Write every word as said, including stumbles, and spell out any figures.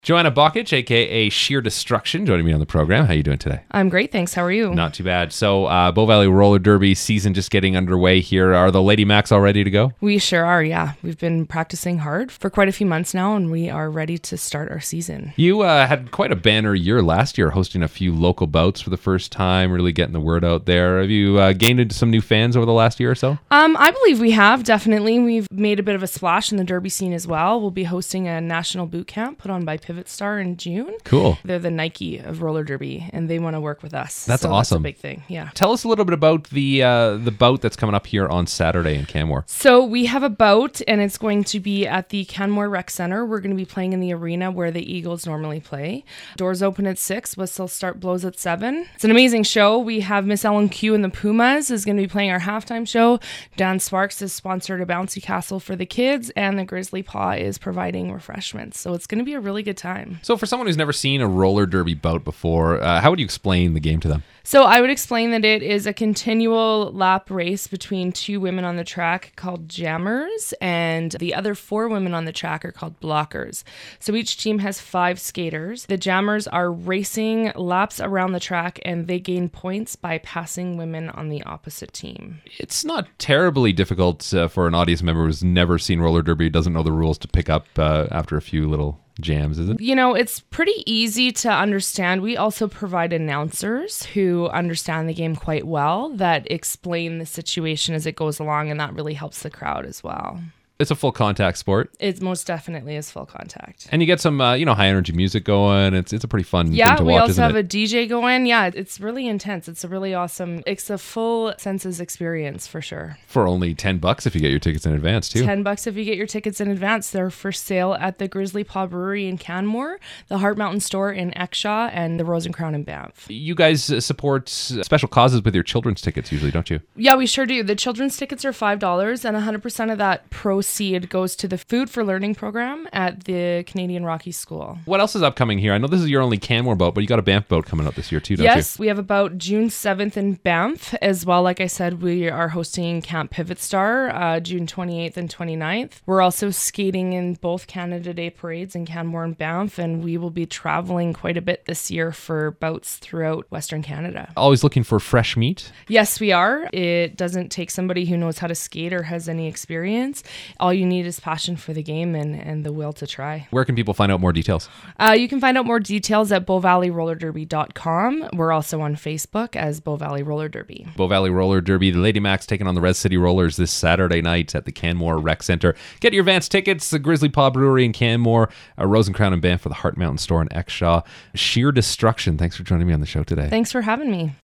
Joanna Bakic, a k a. Sheer Destruction, joining me on the program. How are you doing today? I'm great, thanks. How are you? Not too bad. So, uh, Bow Valley Roller Derby season just getting underway here. Are the Lady Macs all ready to go? We sure are, yeah. We've been practicing hard for quite a few months now, and we are ready to start our season. You uh, had quite a banner year last year, hosting a few local bouts for the first time, really getting the word out there. Have you uh, gained into some new fans over the last year or so? Um, I believe we have, definitely. We've made a bit of a splash in the Derby scene as well. We'll be hosting a national boot camp put on by Pivot Star in June. Cool. They're the Nike of roller derby, and they want to work with us. That's so awesome. That's a big thing, yeah. Tell us a little bit about the uh, the bout that's coming up here on Saturday in Canmore. So we have a bout, and it's going to be at the Canmore Rec Center. We're going to be playing in the arena where the Eagles normally play. Doors open at six, whistle start blows at seven. It's an amazing show. We have Miss Ellen Q and the Pumas is going to be playing our halftime show. Dan Sparks has sponsored a bouncy castle for the kids, and the Grizzly Paw is providing refreshments. So it's going to be a really good time. So for someone who's never seen a roller derby bout before, uh, how would you explain the game to them? So I would explain that it is a continual lap race between two women on the track called jammers, and the other four women on the track are called blockers. So each team has five skaters. The jammers are racing laps around the track, and they gain points by passing women on the opposite team. It's not terribly difficult uh, for an audience member who's never seen roller derby, doesn't know the rules, to pick up uh, after a few little jams, is it? You know, it's pretty easy to understand. We also provide announcers who understand the game quite well that explain the situation as it goes along, and that really helps the crowd as well. It's a full contact sport. It most definitely is full contact. And you get some, uh, you know, high energy music going. It's it's a pretty fun yeah, thing to we watch, also isn't have it? a D J going. Yeah, it's really intense. It's a really awesome, it's a full senses experience for sure. For only ten bucks if you get your tickets in advance too. ten bucks if you get your tickets in advance. They're for sale at the Grizzly Paw Brewery in Canmore, the Heart Mountain Store in Exshaw, and the Rose and Crown in Banff. You guys uh, support special causes with your children's tickets usually, don't you? Yeah, we sure do. The children's tickets are five dollars, and one hundred percent of that proceed goes to the Food for Learning program at the Canadian Rockies School. What else is upcoming here? I know this is your only Canmore boat, but you got a Banff boat coming up this year too, don't yes, you? Yes, we have about June seventh in Banff as well. Like I said, we are hosting Camp Pivot Star uh, June twenty-eighth and twenty-ninth. We're also skating in both Canada Day parades in Canmore and Banff, and we will be traveling quite a bit this year for bouts throughout Western Canada. Always looking for fresh meat? Yes, we are. It doesn't take somebody who knows how to skate or has any experience. All you need is passion for the game and, and the will to try. Where can people find out more details? Uh, you can find out more details at bow valley roller derby dot com. We're also on Facebook as Bow Valley Roller Derby. Bow Valley Roller Derby, the Lady Macs taking on the Res City Rollers this Saturday night at the Canmore Rec Center. Get your advance tickets, the Grizzly Paw Brewery in Canmore, a Rose and Crown and Banff for the Heart Mountain Store in Exshaw. Sheer Destruction, thanks for joining me on the show today. Thanks for having me.